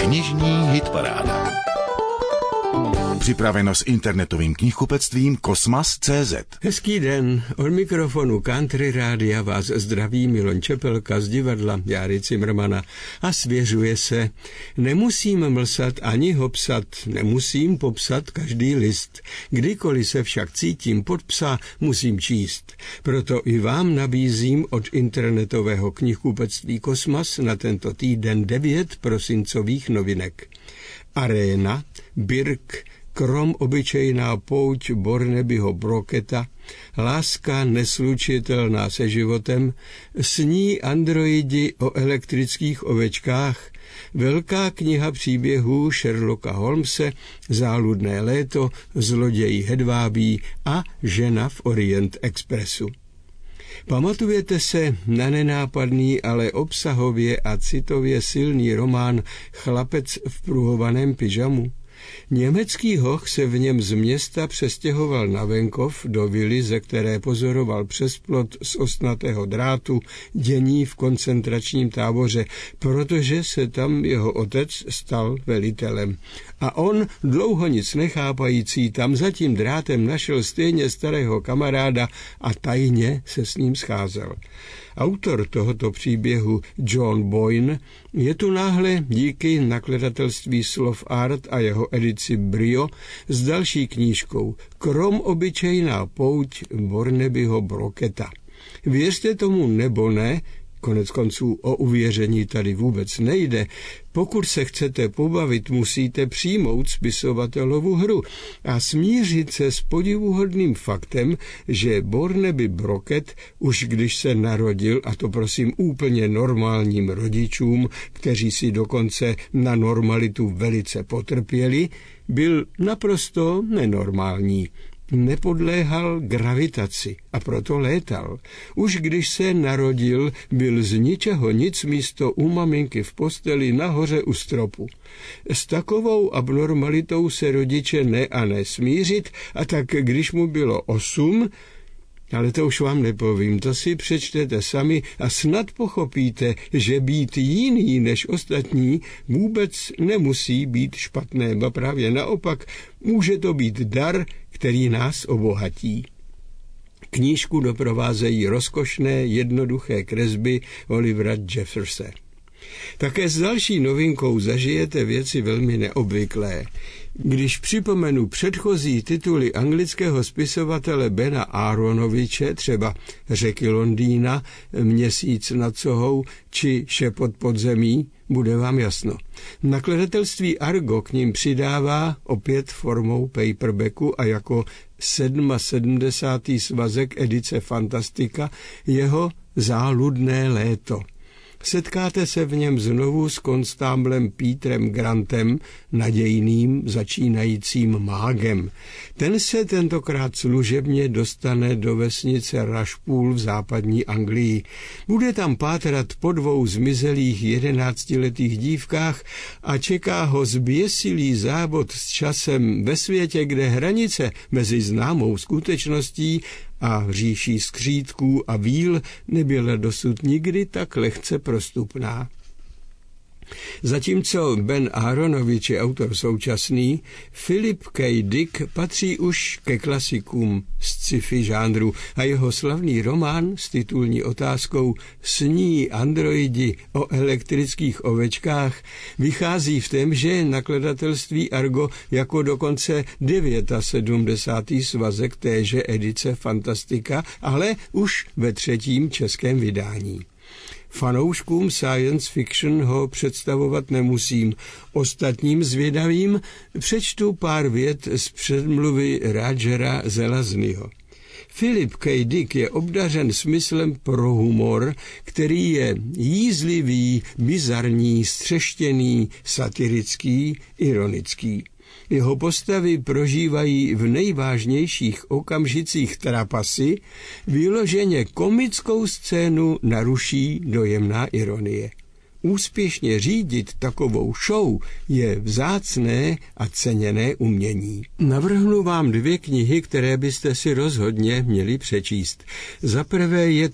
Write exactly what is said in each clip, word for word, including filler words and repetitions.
Knižní hitparáda. Připraveno s internetovým knihkupectvím Kosmas tečka cé zet. Hezký den, od mikrofonu Country Rádia vás zdraví Milan Čepelka z divadla Járy Cimrmana a svěřuje se: nemusím mlsat ani hopsat, nemusím popsat každý list. Kdykoliv se však cítím pod psa, musím číst. Proto i vám nabízím od internetového knihkupectví Kosmas na tento týden devět prosincových novinek. Aréna, Birk, Krom obyčejná pouť Bornebyho Brocketa, Láska neslučitelná se životem, Sní androidi o elektrických ovečkách, Velká kniha příběhů Sherlocka Holmese, Záludné léto, Zloděj hedvábí a Žena v Orient Expressu. Pamatujete se na nenápadný, ale obsahově a citově silný román Chlapec v pruhovaném pyžamu? Německý hoch se v něm z města přestěhoval na venkov do vily, ze které pozoroval přes plot z ostnatého drátu dění v koncentračním táboře, protože se tam jeho otec stal velitelem. A on, dlouho nic nechápající, tam za tím drátem našel stejně starého kamaráda a tajně se s ním scházel. Autor tohoto příběhu, John Boyne, je tu náhle díky nakladatelství Slov Art a jeho edici Brio s další knížkou Krom obyčejná pouť Bornebyho Brocketa. Věřte tomu nebo ne, konec konců o uvěření tady vůbec nejde. Pokud se chcete pobavit, musíte přijmout spisovatelovu hru a smířit se s podivuhodným faktem, že Borneby Brocket, už když se narodil, a to prosím úplně normálním rodičům, kteří si dokonce na normalitu velice potrpěli, byl naprosto nenormální. Nepodléhal gravitaci a proto létal. Už když se narodil, byl z ničeho nic místo u maminky v posteli nahoře u stropu. S takovou abnormalitou se rodiče ne a ne smířit, a tak když mu bylo osm, ale to už vám nepovím, to si přečtete sami a snad pochopíte, že být jiný než ostatní vůbec nemusí být špatné, ba právě naopak, může to být dar, který nás obohatí. Knížku doprovázejí rozkošné, jednoduché kresby Olivera Jefferse. Také s další novinkou zažijete věci velmi neobvyklé. Když připomenu předchozí tituly anglického spisovatele Bena Aaronoviče, třeba Řeky Londýna, Měsíc nad Sohou či Šepot podzemí, bude vám jasno. Nakladatelství Argo k ním přidává opět formou paperbacku a jako sedmdesátý svazek edice Fantastika jeho Záludné léto. Setkáte se v něm znovu s konstáblem Petrem Grantem, nadějným začínajícím mágem. Ten se tentokrát služebně dostane do vesnice Rushpool v západní Anglii. Bude tam pátrat po dvou zmizelých jedenáctiletých dívkách a čeká ho zběsilý závod s časem ve světě, kde hranice mezi známou skutečností a říší skřítků a víl nebyla dosud nikdy tak lehce prostupná. Zatímco Ben Aaronovič je autor současný, Philip K. Dick patří už ke klasikům sci-fi žánru a jeho slavný román s titulní otázkou Sní androidi o elektrických ovečkách vychází v témže nakladatelství Argo jako dokonce sedmdesátý devátý svazek téže edice Fantastika, ale už ve třetím českém vydání. Fanouškům science fiction ho představovat nemusím. Ostatním zvědavým přečtu pár vět z předmluvy Rogera Zelaznyho. Philip K. Dick je obdařen smyslem pro humor, který je jízlivý, bizarní, střeštěný, satirický, ironický. Jeho postavy prožívají v nejvážnějších okamžicích trapasy, vyloženě komickou scénu naruší dojemná ironie. Úspěšně řídit takovou show je vzácné a ceněné umění. Navrhnu vám dvě knihy, které byste si rozhodně měli přečíst. Za prvé je to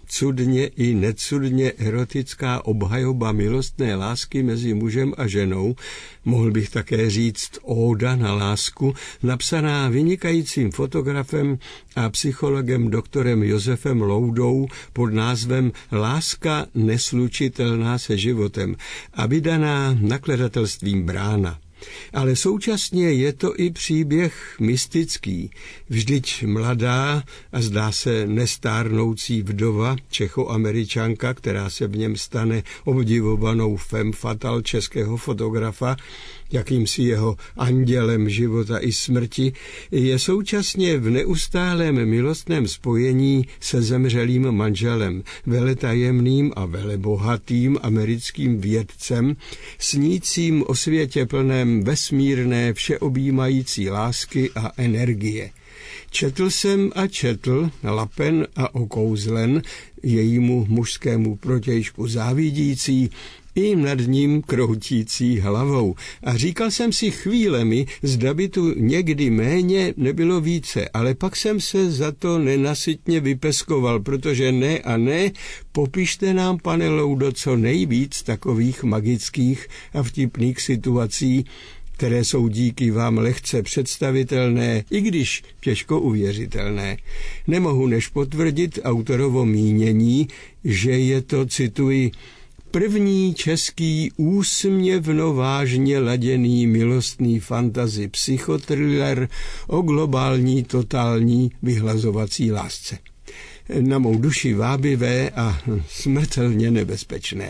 cudně i necudně erotická obhajoba milostné lásky mezi mužem a ženou, mohl bych také říct óda na lásku, napsaná vynikajícím fotografem a psychologem doktorem Josefem Loudou pod názvem Láska neslučitelná se životem a vydaná nakladatelstvím Brána. Ale současně je to i příběh mystický. Vždyť mladá a zdá se nestárnoucí vdova, Čechoameričanka, která se v něm stane obdivovanou femme fatale českého fotografa, jakýmsi jeho andělem života i smrti, je současně v neustálém milostném spojení se zemřelým manželem, veletajemným a velebohatým americkým vědcem, snícím o světě plném vesmírné všeobjímající lásky a energie. Četl jsem a četl, lapen a okouzlen, jejímu mužskému protějšku závidící, i nad ním kroutící hlavou. A říkal jsem si chvílemi, zda by tu někdy méně nebylo více, ale pak jsem se za to nenasytně vypeskoval, protože ne a ne, popište nám, pane Loudo, co nejvíc takových magických a vtipných situací, které jsou díky vám lehce představitelné, i když těžko uvěřitelné. Nemohu než potvrdit autorovo mínění, že je to, cituji, první český úsměvno vážně laděný milostný fantasy psychotriller o globální totální vyhlazovací lásce. Na mou duši vábivé a smrtelně nebezpečné.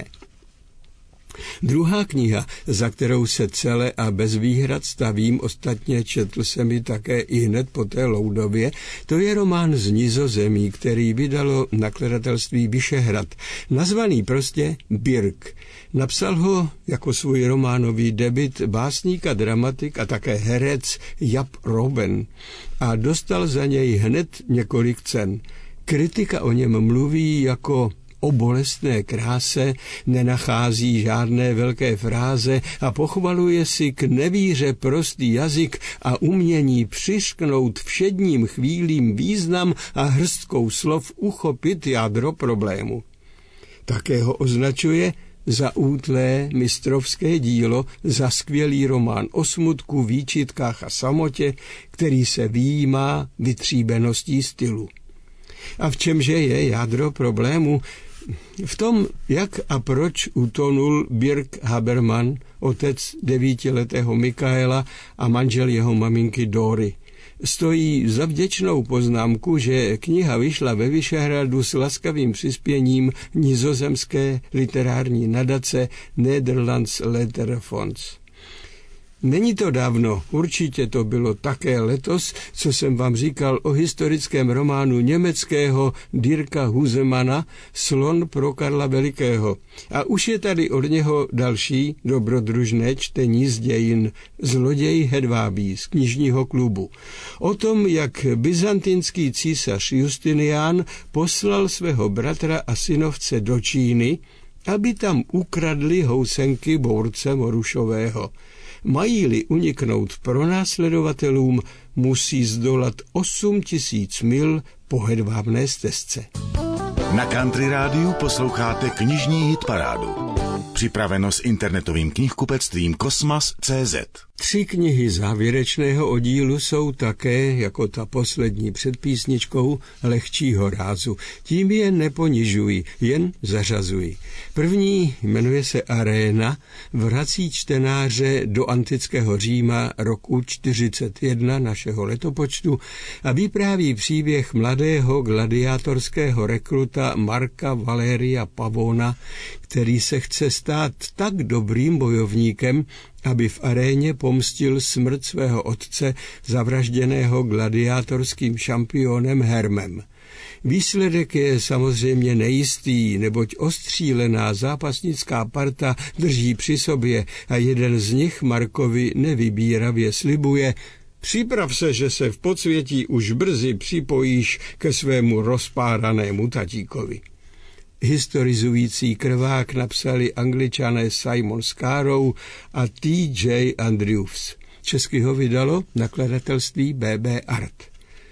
Druhá kniha, za kterou se celé a bez výhrad stavím, ostatně četl jsem ji také i hned po té Loudově, to je román z Nizozemí, který vydalo nakladatelství Vyšehrad, nazvaný prostě Birk. Napsal ho jako svůj románový debut básník a dramatik a také herec Jaap Robben a dostal za něj hned několik cen. Kritika o něm mluví jako o bolestné kráse, nenachází žádné velké fráze a pochvaluje si k nevíře prostý jazyk a umění přišknout všedním chvílím význam a hrstkou slov uchopit jádro problému. Také ho označuje za útlé mistrovské dílo, za skvělý román o smutku, výčitkách a samotě, který se vyjímá vytříbeností stylu. A v čemže je jádro problému? V tom, jak a proč utonul Birk Habermann, otec devítiletého Mikaela a manžel jeho maminky Dory. Stojí za vděčnou poznámku, že kniha vyšla ve Vyšehradu s laskavým přispěním nizozemské literární nadace Nederlands Letterfonds. Není to dávno, určitě to bylo také letos, co jsem vám říkal o historickém románu německého Dirka Husemana Slon pro Karla Velikého. A už je tady od něho další dobrodružné čtení z dějin Zloděj hedvábí z knižního klubu. O tom, jak byzantinský císař Justinián poslal svého bratra a synovce do Číny, aby tam ukradli housenky bource Morušového. Mají-li uniknout pronásledovatelům, musí zdolat osm tisíc mil po hedvábné stezce. Na Country Rádiu posloucháte knižní hitparádu. Připraveno s internetovým knihkupectvím Kosmas tečka cé zet. Tři knihy závěrečného oddílu jsou také, jako ta poslední před písničkou, lehčího rázu. Tím je neponižují, jen zařazují. První jmenuje se Aréna, vrací čtenáře do antického Říma roku čtyřicet jedna našeho letopočtu a vypráví příběh mladého gladiátorského rekruta Marka Valéria Pavona, který se chce stát tak dobrým bojovníkem, aby v aréně pomstil smrt svého otce, zavražděného gladiátorským šampionem Hermem. Výsledek je samozřejmě nejistý, neboť ostřílená zápasnická parta drží při sobě a jeden z nich Markovi nevybíravě slibuje: připrav se, že se v podsvětí už brzy připojíš ke svému rozpáranému tatíkovi. Historizující krvák napsali Angličané Simon Scarrow a T J Andrews. Česky ho vydalo nakladatelství B B Art.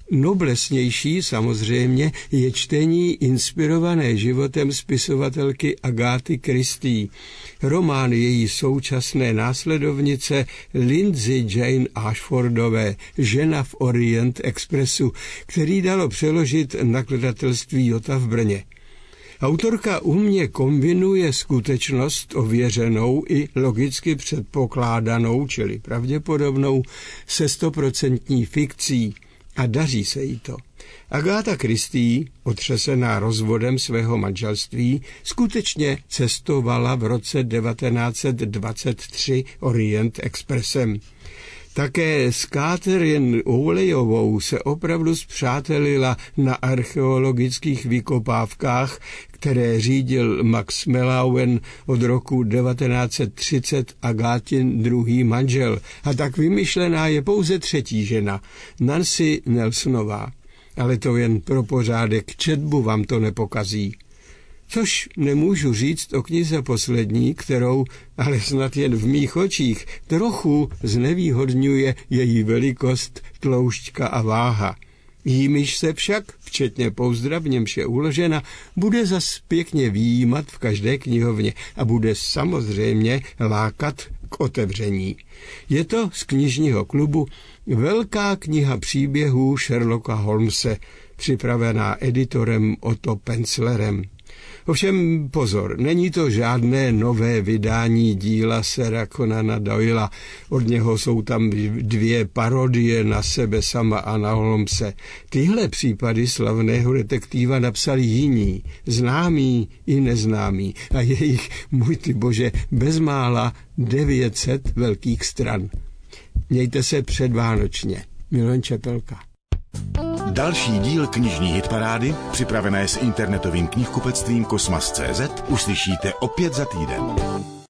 Noblesnější samozřejmě je čtení inspirované životem spisovatelky Agáty Christie. Román její současné následovnice Lindsay Jane Ashfordové Žena v Orient Expressu, který dalo přeložit nakladatelství Jota v Brně. Autorka umně kombinuje skutečnost ověřenou i logicky předpokládanou, čili pravděpodobnou, se stoprocentní fikcí a daří se jí to. Agáta Christie, otřesená rozvodem svého manželství, skutečně cestovala v roce devatenáct set dvacet tři Orient Expressem. Také s Catherine Olejovou se opravdu spřátelila na archeologických vykopávkách, které řídil Max Mellauen od roku devatenáct set třicet Agátin druhý manžel. A tak vymyšlená je pouze třetí žena, Nancy Nelsonová. Ale to jen pro pořádek, četbu vám to nepokazí. Což nemůžu říct o knize poslední, kterou, ale snad jen v mých očích, trochu znevýhodňuje její velikost, tloušťka a váha. Jímiž se však, včetně pouzdra, v němž je uložena, bude zas pěkně vyjímat v každé knihovně a bude samozřejmě lákat k otevření. Je to z knižního klubu Velká kniha příběhů Sherlocka Holmese, připravená editorem Otto Penzlerem. Ovšem pozor, není to žádné nové vydání díla Sira Conana Doylea. Od něho jsou tam dvě parodie na sebe sama a na Holmese. Tyhle případy slavného detektíva napsali jiní, známí i neznámí. A je jich, můj ty bože, bezmála devět set velkých stran. Mějte se předvánočně. Milan Čepelka. Další díl knižní hitparády, připravené s internetovým knihkupectvím Kosmas tečka cé zet, uslyšíte opět za týden.